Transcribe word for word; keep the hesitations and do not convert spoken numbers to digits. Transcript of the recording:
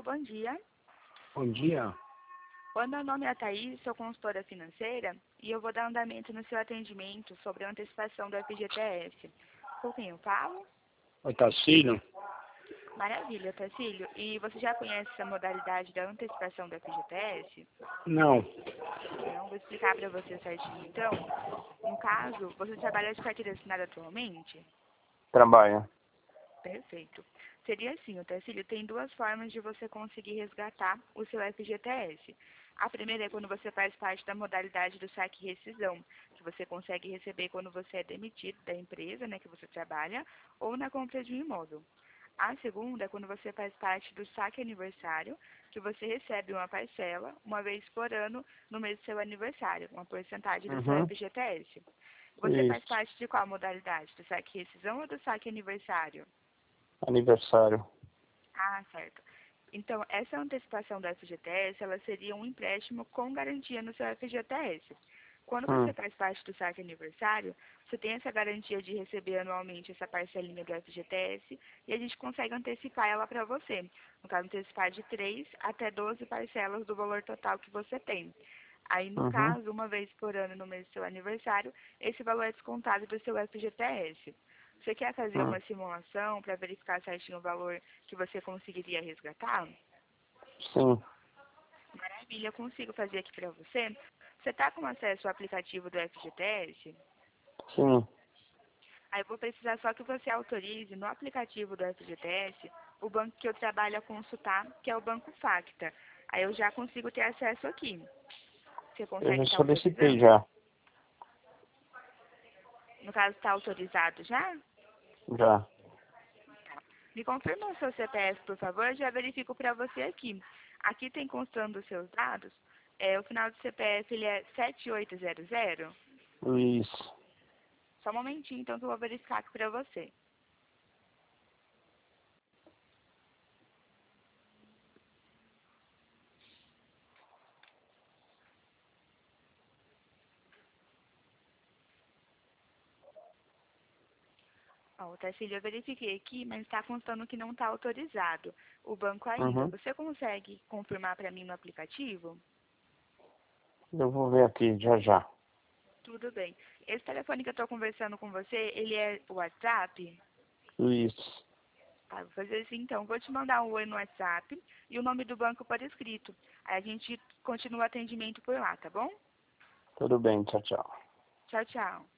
bom dia. Bom dia. Oi, meu nome é Thaís, sou consultora financeira e eu vou dar andamento no seu atendimento sobre a antecipação do F G T S. Com quem eu falo? Oi, Tacílio. Maravilha, Tacílio. E você já conhece essa modalidade da antecipação do F G T S? Não. Não, vou explicar para você certinho. Então, no caso, você trabalha de carteira assinada atualmente? Trabalho. Perfeito. Seria assim, o Tacílio tem duas formas de você conseguir resgatar o seu F G T S. A primeira é quando você faz parte da modalidade do saque e rescisão, que você consegue receber quando você é demitido da empresa, né, que você trabalha, ou na compra de um imóvel. A segunda é quando você faz parte do saque aniversário, que você recebe uma parcela, uma vez por ano, no mês do seu aniversário, uma porcentagem do seu Uhum. F G T S. Você faz Isso. parte de qual modalidade? Do saque e rescisão ou do saque aniversário? Aniversário. Ah, certo. Então, essa antecipação do F G T S, ela seria um empréstimo com garantia no seu F G T S. Quando Hum. você faz parte do saque aniversário, você tem essa garantia de receber anualmente essa parcelinha do F G T S e a gente consegue antecipar ela para você. No caso, antecipar de três até doze parcelas do valor total que você tem. Aí, no Uhum. caso, uma vez por ano no mês do seu aniversário, esse valor é descontado do seu F G T S. Você quer fazer Hum. uma simulação para verificar certinho o valor que você conseguiria resgatar? Sim. Maravilha, eu consigo fazer aqui para você. Você está com acesso ao aplicativo do F G T S? Sim. Aí eu vou precisar só que você autorize no aplicativo do F G T S o banco que eu trabalho a consultar, que é o Banco Facta. Aí eu já consigo ter acesso aqui. Você Eu consegue já estar solicitei autorizando? já. No caso, está autorizado já? Já. Me confirma o seu C P F, por favor, eu já verifico para você aqui. Aqui tem constando os seus dados. É, o final do C P F ele é sete oito zero zero. Isso. Só um momentinho, então, que eu vou verificar aqui para você. Ó, Tarcílio, eu verifiquei aqui, mas está constando que não está autorizado o banco ainda. Uhum. Você consegue confirmar para mim no aplicativo? Eu vou ver aqui já já. Tudo bem. Esse telefone que eu estou conversando com você, ele é o WhatsApp? Isso. Tá, vou fazer assim então. Vou te mandar um oi no WhatsApp e o nome do banco por escrito. Aí a gente continua o atendimento por lá, tá bom? Tudo bem. Tchau, tchau. Tchau, tchau.